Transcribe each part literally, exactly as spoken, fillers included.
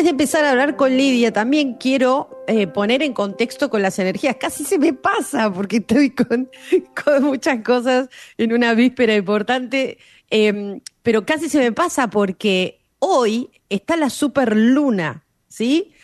antes de empezar a hablar con Lidia, también quiero eh, poner en contexto con las energías. Casi se me pasa porque estoy con, con muchas cosas en una víspera importante, eh, pero casi se me pasa porque hoy está la superluna, ¿sí?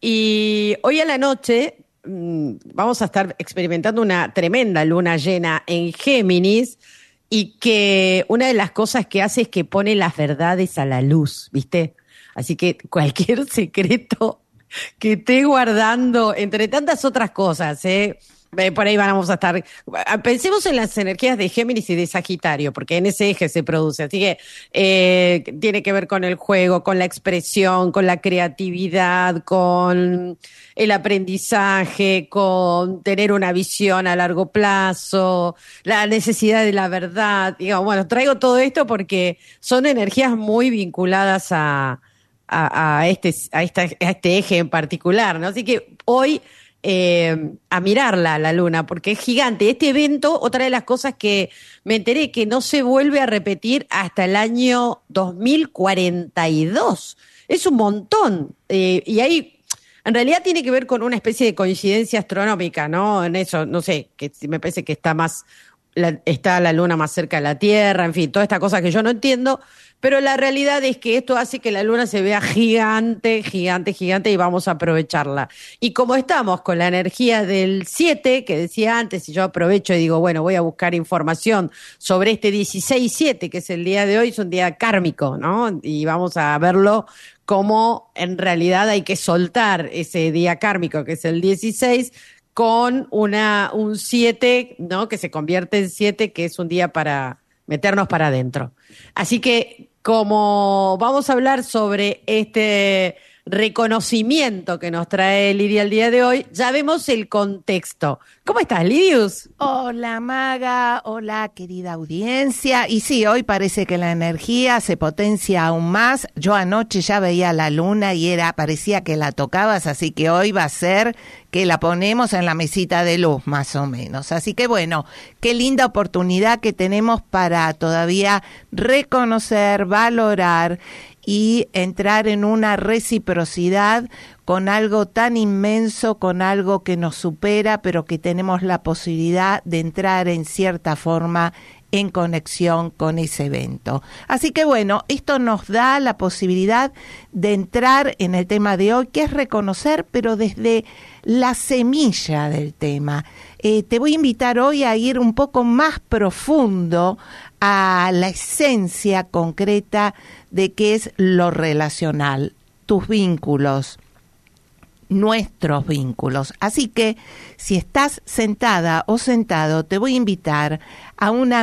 Y hoy a la noche mmm, vamos a estar experimentando una tremenda luna llena en Géminis, y que una de las cosas que hace es que pone las verdades a la luz, ¿viste? Así que cualquier secreto que esté guardando, entre tantas otras cosas, ¿eh? Por ahí vamos a estar. Pensemos en las energías de Géminis y de Sagitario, porque en ese eje se produce. Así que eh, tiene que ver con el juego, con la expresión, con la creatividad, con el aprendizaje, con tener una visión a largo plazo, la necesidad de la verdad. Digo, bueno, traigo todo esto porque son energías muy vinculadas a, a, a, este, a, esta, a este eje en particular, ¿no? Así que hoy Eh, a mirarla la luna, porque es gigante. Este evento, otra de las cosas que me enteré, que no se vuelve a repetir hasta el año dos mil cuarenta y dos. Es un montón. Eh, y ahí, en realidad tiene que ver con una especie de coincidencia astronómica, ¿no? En eso, no sé, que me parece que está más, la, está la luna más cerca de la Tierra, en fin, toda esta cosa que yo no entiendo. Pero la realidad es que esto hace que la luna se vea gigante, gigante, gigante, y vamos a aprovecharla. Y como estamos con la energía del siete, que decía antes, y yo aprovecho y digo, bueno, voy a buscar información sobre este dieciséis siete, que es el día de hoy, es un día kármico, ¿no? Y vamos a verlo como en realidad hay que soltar ese día kármico, que es el dieciséis, con una un siete, ¿no? Que se convierte en siete, que es un día para meternos para adentro. Así que, como vamos a hablar sobre este reconocimiento que nos trae Lidia el día de hoy, ya vemos el contexto. ¿Cómo estás, Lidius? Hola, Maga. Hola, querida audiencia. Y sí, hoy parece que la energía se potencia aún más. Yo anoche ya veía la luna y era parecía que la tocabas, así que hoy va a ser que la ponemos en la mesita de luz, más o menos. Así que bueno, qué linda oportunidad que tenemos para todavía reconocer, valorar y entrar en una reciprocidad con algo tan inmenso, con algo que nos supera, pero que tenemos la posibilidad de entrar en cierta forma en conexión con ese evento. Así que bueno, esto nos da la posibilidad de entrar en el tema de hoy, que es reconocer, pero desde la semilla del tema. Eh, te voy a invitar hoy a ir un poco más profundo a la esencia concreta de qué es lo relacional, tus vínculos, nuestros vínculos. Así que si estás sentada o sentado, te voy a invitar a una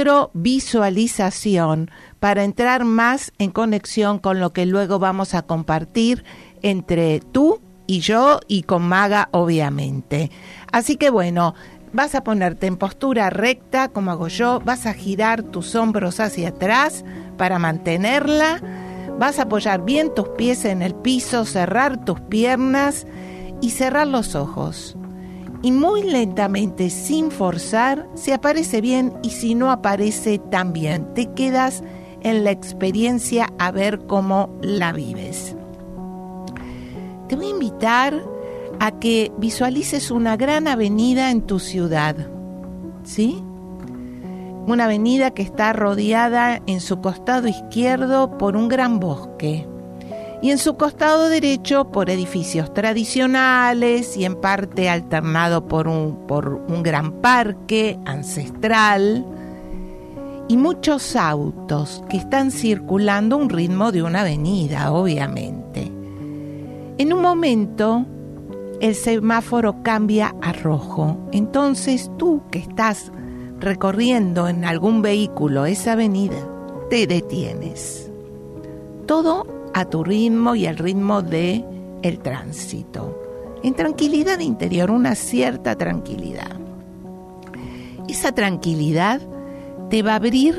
microvisualización para entrar más en conexión con lo que luego vamos a compartir entre tú y yo y con Maga, obviamente. Así que bueno, vas a ponerte en postura recta, como hago yo, vas a girar tus hombros hacia atrás para mantenerla. Vas a apoyar bien tus pies en el piso, cerrar tus piernas y cerrar los ojos. Y muy lentamente, sin forzar, si aparece bien y si no aparece también. Te quedas en la experiencia a ver cómo la vives. Te voy a invitar a que visualices una gran avenida en tu ciudad, ¿sí? Una avenida que está rodeada en su costado izquierdo por un gran bosque y en su costado derecho por edificios tradicionales y en parte alternado por un, por un gran parque ancestral y muchos autos que están circulando a un ritmo de una avenida, obviamente. En un momento el semáforo cambia a rojo, entonces tú que estás recorriendo en algún vehículo esa avenida, te detienes. Todo a tu ritmo y al ritmo de el tránsito. En tranquilidad interior, una cierta tranquilidad. Esa tranquilidad te va a abrir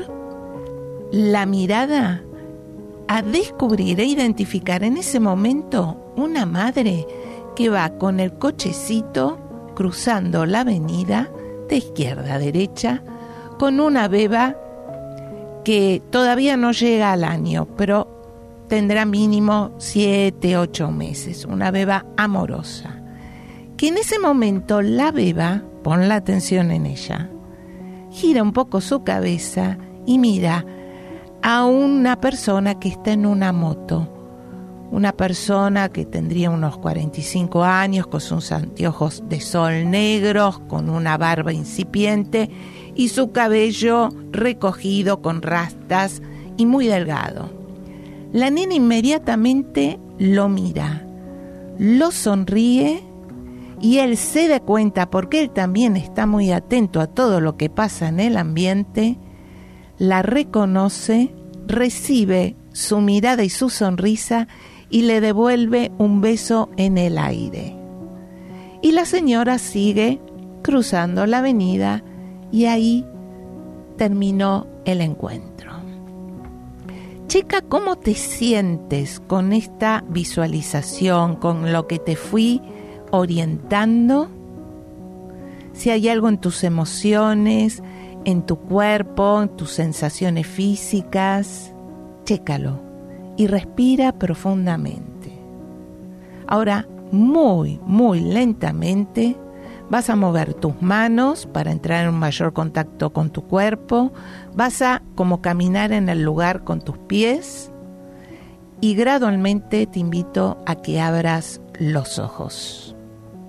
la mirada a descubrir e identificar en ese momento una madre que va con el cochecito cruzando la avenida de izquierda a derecha, con una beba que todavía no llega al año, pero tendrá mínimo siete, ocho meses, una beba amorosa. Que en ese momento la beba, pon la atención en ella, gira un poco su cabeza y mira a una persona que está en una moto. Una persona que tendría unos cuarenta y cinco años, con sus anteojos de sol negros, con una barba incipiente y su cabello recogido con rastas y muy delgado. La nena inmediatamente lo mira, lo sonríe y él se da cuenta, porque él también está muy atento a todo lo que pasa en el ambiente, la reconoce, recibe su mirada y su sonrisa y le devuelve un beso en el aire. Y la señora sigue cruzando la avenida y ahí terminó el encuentro. Chica, ¿cómo te sientes con esta visualización, con lo que te fui orientando? Si hay algo en tus emociones, en tu cuerpo, en tus sensaciones físicas, chécalo y respira profundamente. Ahora, muy, muy lentamente, vas a mover tus manos para entrar en un mayor contacto con tu cuerpo, vas a como caminar en el lugar con tus pies y gradualmente te invito a que abras los ojos.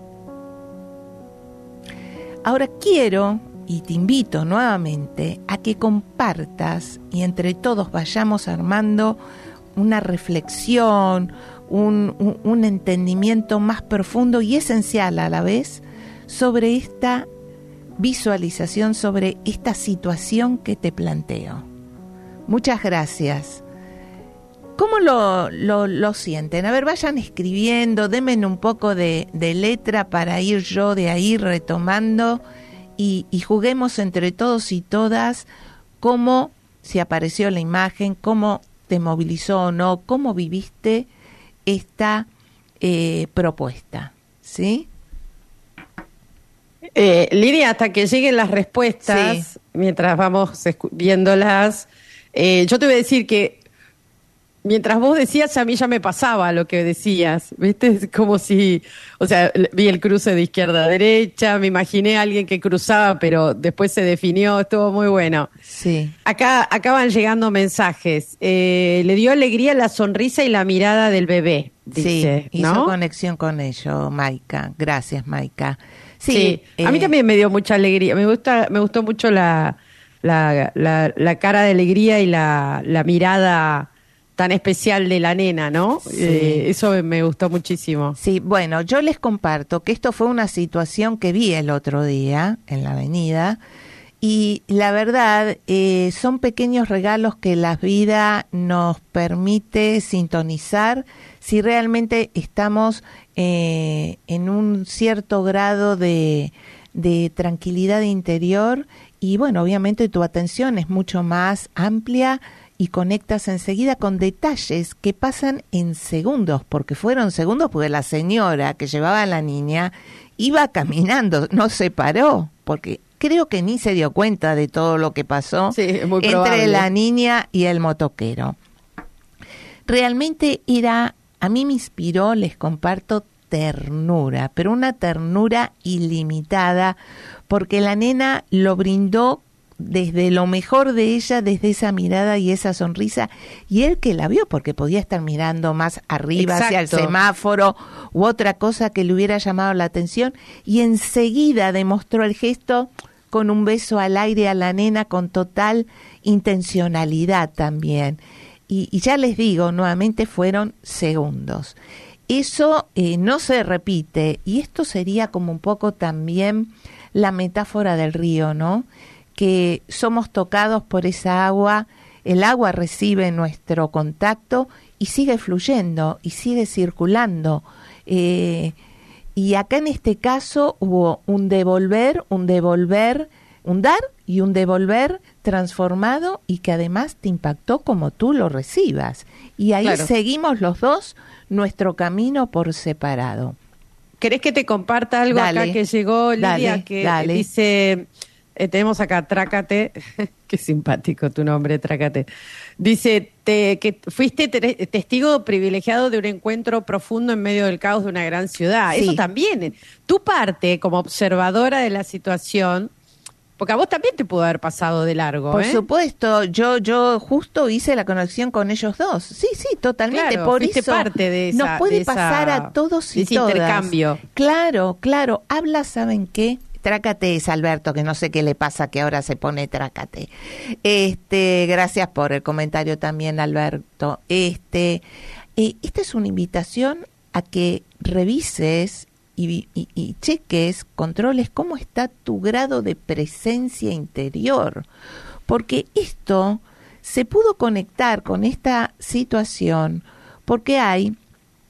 Ahora quiero y te invito nuevamente a que compartas y entre todos vayamos armando una reflexión, un, un, un entendimiento más profundo y esencial a la vez sobre esta visualización, sobre esta situación que te planteo. Muchas gracias. ¿Cómo lo, lo, lo sienten? A ver, vayan escribiendo, denme un poco de, de letra para ir yo de ahí retomando y, y juguemos entre todos y todas cómo se apareció la imagen, cómo te movilizó o no, cómo viviste esta eh, propuesta, ¿sí? Eh, Lidia, hasta que lleguen las respuestas, sí, mientras vamos escu- viéndolas, eh, yo te voy a decir que mientras vos decías, a mí ya me pasaba lo que decías, ¿viste? Es como si, o sea, vi el cruce de izquierda a derecha, me imaginé a alguien que cruzaba, pero después se definió, estuvo muy bueno. Sí. Acá, acá van llegando mensajes. Eh, le dio alegría la sonrisa y la mirada del bebé, dice, sí, ¿no? Hizo conexión con ello, Maika. Gracias, Maika. Sí, sí. Eh, a mí también me dio mucha alegría. Me gusta, me gustó mucho la, la, la, la cara de alegría y la, la mirada tan especial de la nena, ¿no? Sí. Eh, eso me gustó muchísimo. Sí, bueno, yo les comparto que esto fue una situación que vi el otro día en la avenida y la verdad eh, son pequeños regalos que la vida nos permite sintonizar si realmente estamos eh, en un cierto grado de, de tranquilidad interior y bueno, obviamente tu atención es mucho más amplia y conectas enseguida con detalles que pasan en segundos, porque fueron segundos porque la señora que llevaba a la niña iba caminando, no se paró, porque creo que ni se dio cuenta de todo lo que pasó sí, es muy entre probable. La niña y el motoquero. Realmente era, a mí me inspiró, les comparto, ternura, pero una ternura ilimitada, porque la nena lo brindó desde lo mejor de ella, desde esa mirada y esa sonrisa, y él que la vio, porque podía estar mirando más arriba, exacto, hacia el semáforo u otra cosa que le hubiera llamado la atención, y enseguida demostró el gesto con un beso al aire a la nena con total intencionalidad también. Y, y ya les digo, nuevamente fueron segundos. Eso eh, no se repite, y esto sería como un poco también la metáfora del río, ¿no? Que somos tocados por esa agua, el agua recibe nuestro contacto y sigue fluyendo y sigue circulando. Eh, y acá en este caso hubo un devolver, un devolver, un dar y un devolver transformado y que además te impactó como tú lo recibas. Y ahí claro, seguimos los dos nuestro camino por separado. ¿Querés que te comparta algo dale, acá que llegó, Lidia, dale, que dale. dice... Eh, tenemos acá Trácate, qué simpático tu nombre, Trácate. Dice te, que fuiste te, testigo privilegiado de un encuentro profundo en medio del caos de una gran ciudad. Sí. Eso también, tu parte como observadora de la situación, porque a vos también te pudo haber pasado de largo. Por ¿eh? supuesto, yo yo justo hice la conexión con ellos dos. Sí, sí, totalmente. Claro, por fuiste eso parte de esa, nos puede de esa, pasar a todos y de ese todas. intercambio. Claro, claro. Habla, ¿saben qué? Trácate es Alberto, que no sé qué le pasa que ahora se pone Trácate. Este, gracias por el comentario también, Alberto. Este, eh, esta es una invitación a que revises y, y, y cheques, controles cómo está tu grado de presencia interior, porque esto se pudo conectar con esta situación porque hay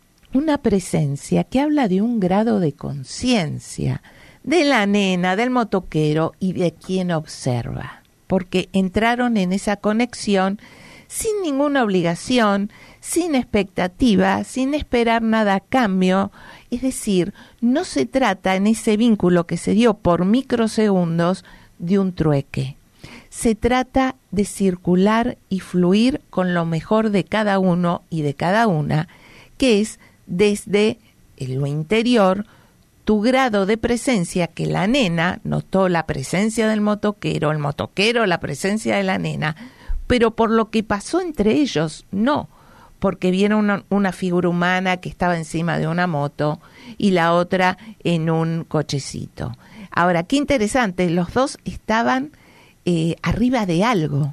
una presencia que habla de un grado de conciencia de la nena, del motoquero y de quien observa, porque entraron en esa conexión sin ninguna obligación, sin expectativa, sin esperar nada a cambio. Es decir, no se trata en ese vínculo que se dio por microsegundos de un trueque. Se trata de circular y fluir con lo mejor de cada uno y de cada una, que es desde lo interior, tu grado de presencia, que la nena notó la presencia del motoquero, el motoquero la presencia de la nena, pero por lo que pasó entre ellos, no, porque vieron una, una figura humana que estaba encima de una moto y la otra en un cochecito. Ahora, qué interesante, los dos estaban eh, arriba de algo.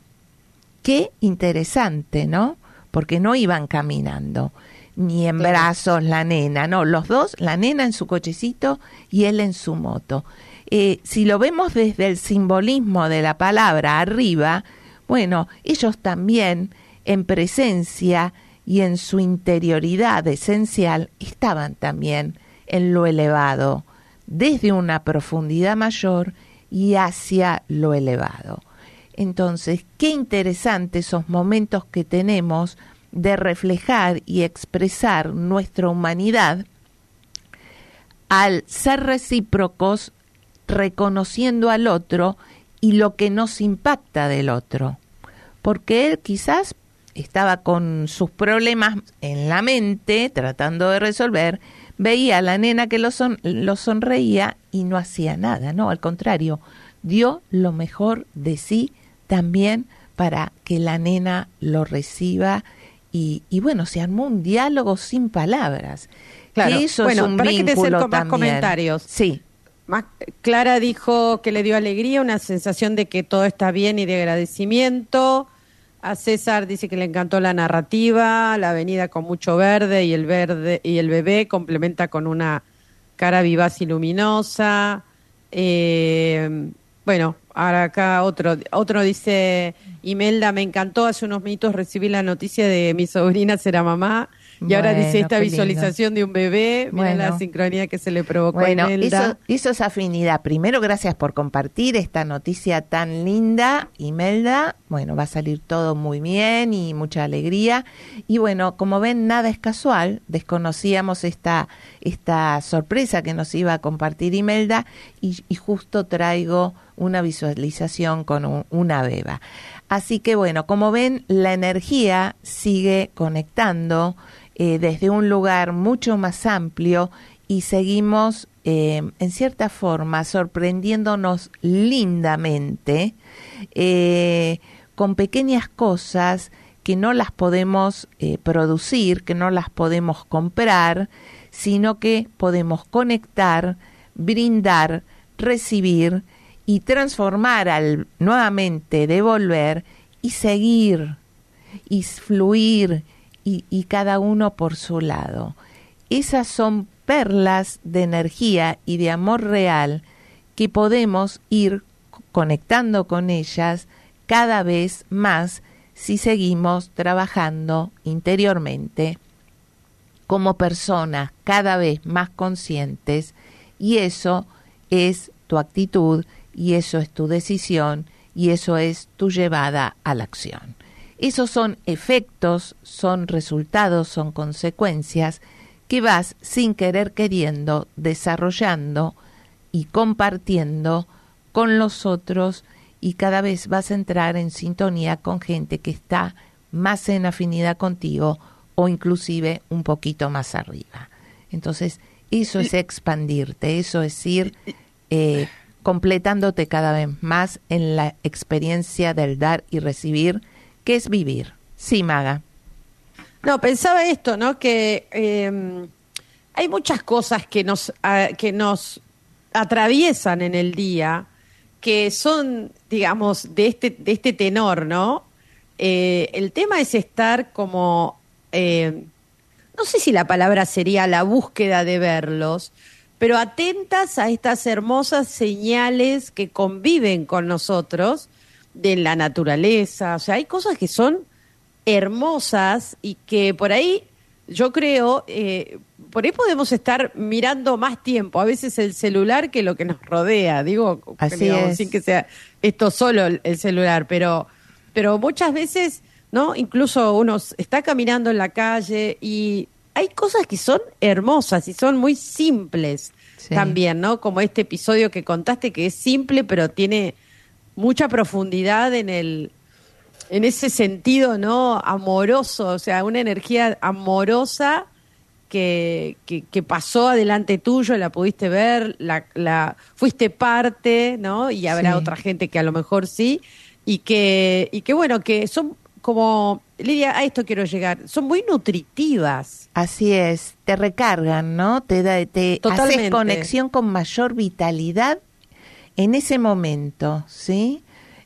Qué interesante, ¿no? Porque no iban caminando, ni en brazos la nena, no, los dos, la nena en su cochecito y él en su moto. Eh, si lo vemos desde el simbolismo de la palabra arriba, bueno, ellos también en presencia y en su interioridad esencial estaban también en lo elevado, desde una profundidad mayor y hacia lo elevado. Entonces, qué interesante esos momentos que tenemos de reflejar y expresar nuestra humanidad al ser recíprocos, reconociendo al otro y lo que nos impacta del otro. Porque él quizás estaba con sus problemas en la mente, tratando de resolver, veía a la nena que lo, son, lo sonreía y no hacía nada, no, al contrario, dio lo mejor de sí también para que la nena lo reciba. Y, y bueno, se armó un diálogo sin palabras. Claro. Que eso bueno, es un para que te vínculo acerco más también. comentarios. Sí. Más, Clara dijo que le dio alegría, una sensación de que todo está bien y de agradecimiento. A César dice que le encantó la narrativa, la avenida con mucho verde y el verde y el bebé complementa con una cara vivaz y luminosa. Eh, bueno, ahora acá otro otro dice, Imelda, me encantó, hace unos minutos recibí la noticia de mi sobrina será mamá, y bueno, ahora dice esta visualización lindo de un bebé, mira bueno, la sincronía que se le provocó bueno, a Imelda. Eso, eso es afinidad. Primero, gracias por compartir esta noticia tan linda, Imelda. Bueno, va a salir todo muy bien y mucha alegría. Y bueno, como ven, nada es casual. Desconocíamos esta, esta sorpresa que nos iba a compartir Imelda y, y justo traigo una visualización con un, una beba. Así que bueno, como ven, la energía sigue conectando eh, desde un lugar mucho más amplio y seguimos eh, en cierta forma sorprendiéndonos lindamente eh, con pequeñas cosas que no las podemos eh, producir, que no las podemos comprar, sino que podemos conectar, brindar, recibir y transformar al nuevamente devolver y seguir y fluir y, y cada uno por su lado. Esas son perlas de energía y de amor real que podemos ir conectando con ellas cada vez más si seguimos trabajando interiormente como personas cada vez más conscientes, y eso es tu actitud y eso es tu decisión y eso es tu llevada a la acción. Esos son efectos, son resultados, son consecuencias que vas sin querer queriendo desarrollando y compartiendo con los otros y cada vez vas a entrar en sintonía con gente que está más en afinidad contigo o inclusive un poquito más arriba. Entonces, eso es expandirte, eso es ir eh, completándote cada vez más en la experiencia del dar y recibir, que es vivir. Sí, Maga. No, pensaba esto, ¿no? Que eh, hay muchas cosas que nos, uh, que nos atraviesan en el día, que son, digamos, de este, de este tenor, ¿no? Eh, el tema es estar como... Eh, no sé si la palabra sería la búsqueda de verlos, pero atentas a estas hermosas señales que conviven con nosotros de la naturaleza. O sea, hay cosas que son hermosas y que por ahí, yo creo, eh, por ahí podemos estar mirando más tiempo, a veces el celular que lo que nos rodea, digo, Así digamos, es. sin que sea esto solo el, el celular, pero, pero muchas veces... ¿no? Incluso uno está caminando en la calle y hay cosas que son hermosas y son muy simples sí. también, ¿no? Como este episodio que contaste que es simple pero tiene mucha profundidad en el en ese sentido, ¿no? Amoroso, o sea, una energía amorosa que, que, que pasó adelante tuyo, la pudiste ver, la, la fuiste parte, ¿no? Y habrá sí. otra gente que a lo mejor sí, y que, y que bueno, que son como, Lidia, a esto quiero llegar, son muy nutritivas. Así es, te recargan, ¿no? Te, da, te haces conexión con mayor vitalidad en ese momento, ¿sí?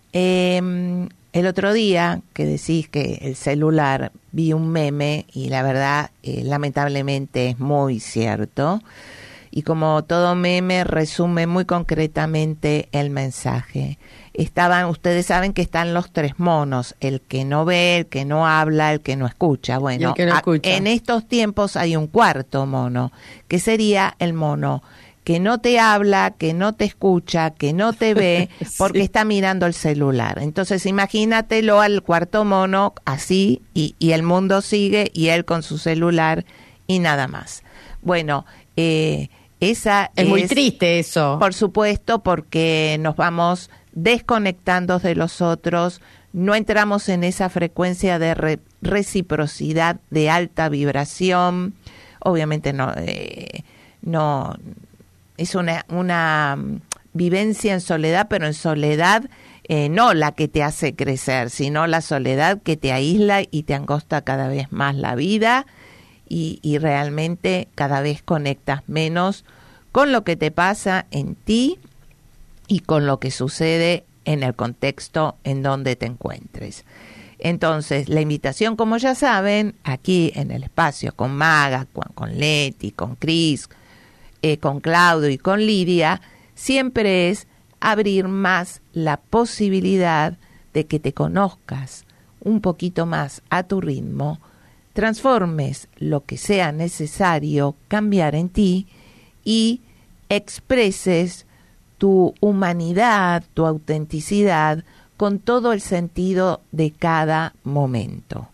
Eh, el otro día que decís que el celular, vi un meme y la verdad, eh, lamentablemente es muy cierto. Y como todo meme, resume muy concretamente el mensaje. Estaban, ustedes saben que están los tres monos, el que no ve, el que no habla, el que no escucha. Bueno, que no escucha. A, en estos tiempos hay un cuarto mono, que sería el mono que no te habla, que no te escucha, que no te ve, porque sí. está mirando el celular. Entonces imagínatelo al cuarto mono así, y, y el mundo sigue, y él con su celular, y nada más. Bueno, eh, esa es... Es muy triste eso. Por supuesto, porque nos vamos desconectando de los otros, no entramos en esa frecuencia de re- reciprocidad, de alta vibración. Obviamente no, eh, no es una, una vivencia en soledad, pero en soledad eh, no la que te hace crecer, sino la soledad que te aísla y te angosta cada vez más la vida. Y, y realmente cada vez conectas menos con lo que te pasa en ti y con lo que sucede en el contexto en donde te encuentres. Entonces, la invitación, como ya saben, aquí en el espacio con Maga, con, con Leti, con Cris, eh, con Claudio y con Lidia, siempre es abrir más la posibilidad de que te conozcas un poquito más a tu ritmo, transformes lo que sea necesario cambiar en ti y expreses tu humanidad, tu autenticidad con todo el sentido de cada momento.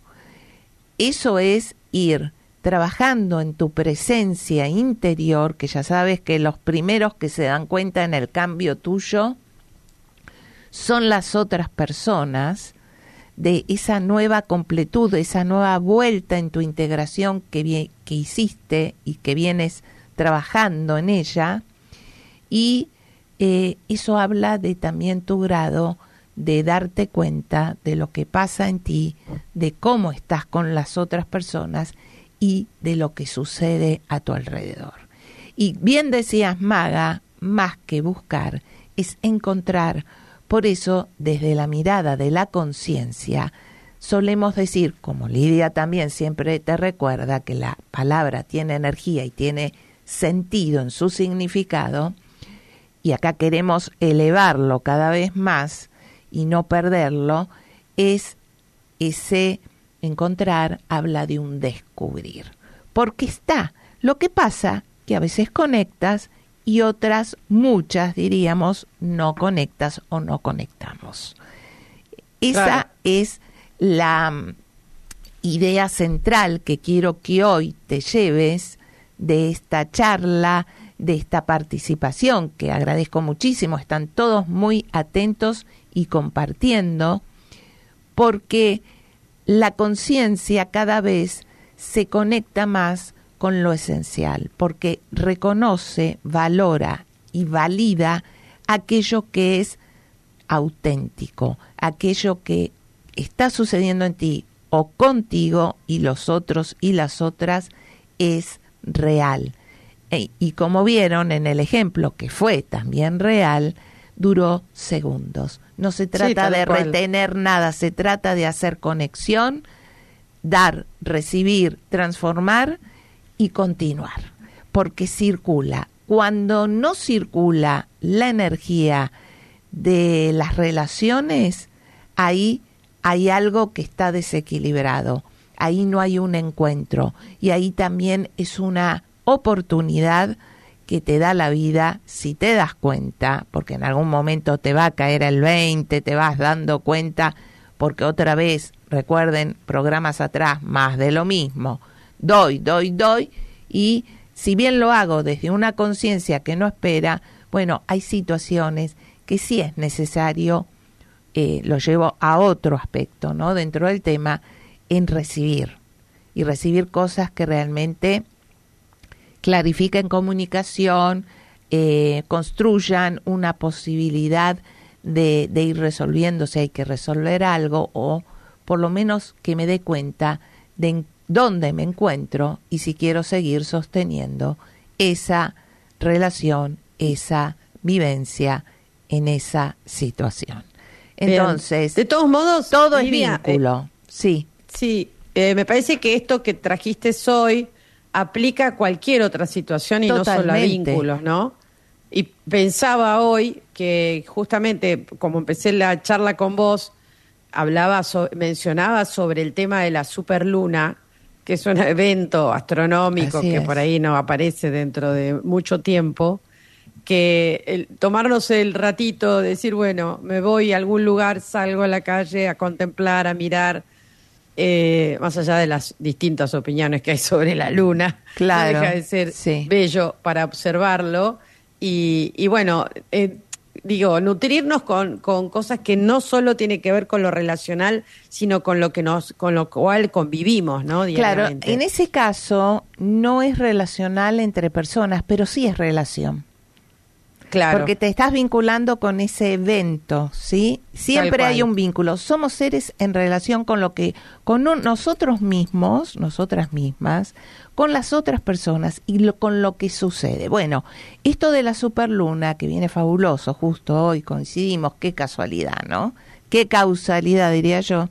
Eso es ir trabajando en tu presencia interior, que ya sabes que los primeros que se dan cuenta en el cambio tuyo son las otras personas, de esa nueva completud, de esa nueva vuelta en tu integración que, vi- que hiciste y que vienes trabajando en ella, y eh, eso habla de también tu grado de darte cuenta de lo que pasa en ti, de cómo estás con las otras personas y de lo que sucede a tu alrededor. Y bien decías, Maga, más que buscar, es encontrar. Por eso, desde la mirada de la conciencia, solemos decir, como Lidia también siempre te recuerda, que la palabra tiene energía y tiene sentido en su significado, y acá queremos elevarlo cada vez más y no perderlo, es ese encontrar, habla de un descubrir. Porque está, lo que pasa que a veces conectas y otras, muchas diríamos, no conectas o no conectamos. Esa claro. es la um, idea central que quiero que hoy te lleves de esta charla, de esta participación, que agradezco muchísimo. Están todos muy atentos y compartiendo, porque la conciencia cada vez se conecta más con lo esencial, porque reconoce, valora y valida aquello que es auténtico, aquello que está sucediendo en ti o contigo y los otros y las otras es real. E, y como vieron en el ejemplo, que fue también real, duró segundos. No se trata sí, de cual. retener nada, se trata de hacer conexión, dar, recibir, transformar y continuar, porque circula. Cuando no circula la energía de las relaciones, ahí hay algo que está desequilibrado, ahí no hay un encuentro, y ahí también es una oportunidad que te da la vida, si te das cuenta, porque en algún momento te va a caer el veinte, te vas dando cuenta, porque otra vez, recuerden, programas atrás, más de lo mismo, doy, doy, doy, y si bien lo hago desde una conciencia que no espera, bueno, hay situaciones que sí es necesario, eh, lo llevo a otro aspecto, ¿no? Dentro del tema, en recibir, y recibir cosas que realmente clarifiquen comunicación, eh, construyan una posibilidad de, de ir resolviendo si hay que resolver algo, o por lo menos que me dé cuenta de en dónde me encuentro y si quiero seguir sosteniendo esa relación, esa vivencia en esa situación. Entonces, bien. De todos modos, todo Lidia, es vínculo, eh, sí. Sí, eh, me parece que esto que trajiste hoy aplica a cualquier otra situación y totalmente. No solo a vínculos, ¿no? Y pensaba hoy que justamente, como empecé la charla con vos, hablaba, so, mencionaba sobre el tema de la superluna, que es un evento astronómico Así que es. por ahí no aparece dentro de mucho tiempo, que el, tomarnos el ratito, decir, bueno, me voy a algún lugar, salgo a la calle a contemplar, a mirar, eh, más allá de las distintas opiniones que hay sobre la luna, claro, no deja de ser sí. bello para observarlo, y, y bueno, eh, digo, nutrirnos con, con cosas que no solo tiene que ver con lo relacional, sino con lo que nos, con lo cual convivimos, ¿no? Claro, en ese caso no es relacional entre personas, pero sí es relación. Claro. Porque te estás vinculando con ese evento, ¿sí? Siempre hay un vínculo. Somos seres en relación con lo que, con un, nosotros mismos, nosotras mismas, con las otras personas y lo, con lo que sucede. Bueno, esto de la superluna, que viene fabuloso, justo hoy coincidimos, qué casualidad, ¿no? Qué causalidad, diría yo.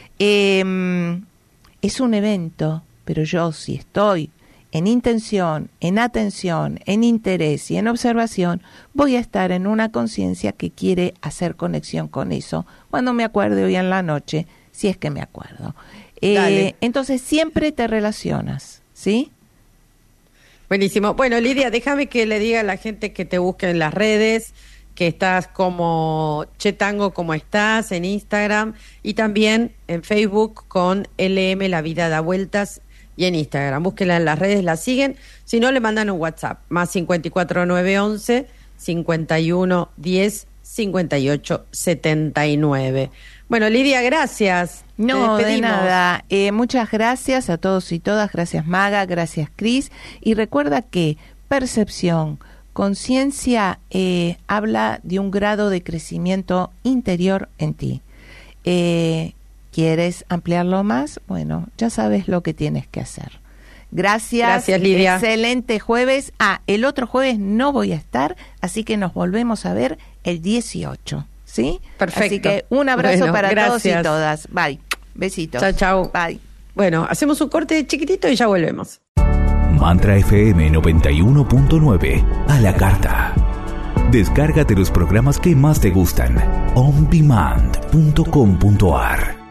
Eh, es un evento, pero yo si estoy en intención, en atención, en interés y en observación, voy a estar en una conciencia que quiere hacer conexión con eso, cuando me acuerde hoy en la noche, si es que me acuerdo. Eh, entonces siempre te relacionas, ¿sí? Buenísimo. Bueno, Lidia, déjame que le diga a la gente que te busque en las redes, que estás como Chetango, como estás, en Instagram, y también en Facebook con L M La Vida Da Vueltas, y en Instagram. Búsquenla en las redes, la siguen. Si no, le mandan un WhatsApp, más cincuenta y cuatro nueve once, cincuenta y uno diez, cincuenta y ocho setenta y nueve. Bueno, Lidia, gracias. No, de nada. Eh, muchas gracias a todos y todas. Gracias, Maga. Gracias, Cris. Y recuerda que percepción, conciencia, eh, habla de un grado de crecimiento interior en ti. Eh, ¿Quieres ampliarlo más? Bueno, ya sabes lo que tienes que hacer. Gracias. Gracias, Lidia. Excelente jueves. Ah, el otro jueves no voy a estar, así que nos volvemos a ver el dieciocho, ¿sí? Perfecto. Así que un abrazo bueno, para gracias. todos y todas. Bye. Besitos. Chao, chao. Bye. Bueno, hacemos un corte chiquitito y ya volvemos. Mantra F M noventa y uno punto nueve, a la carta. Descárgate los programas que más te gustan. on demand punto com punto a r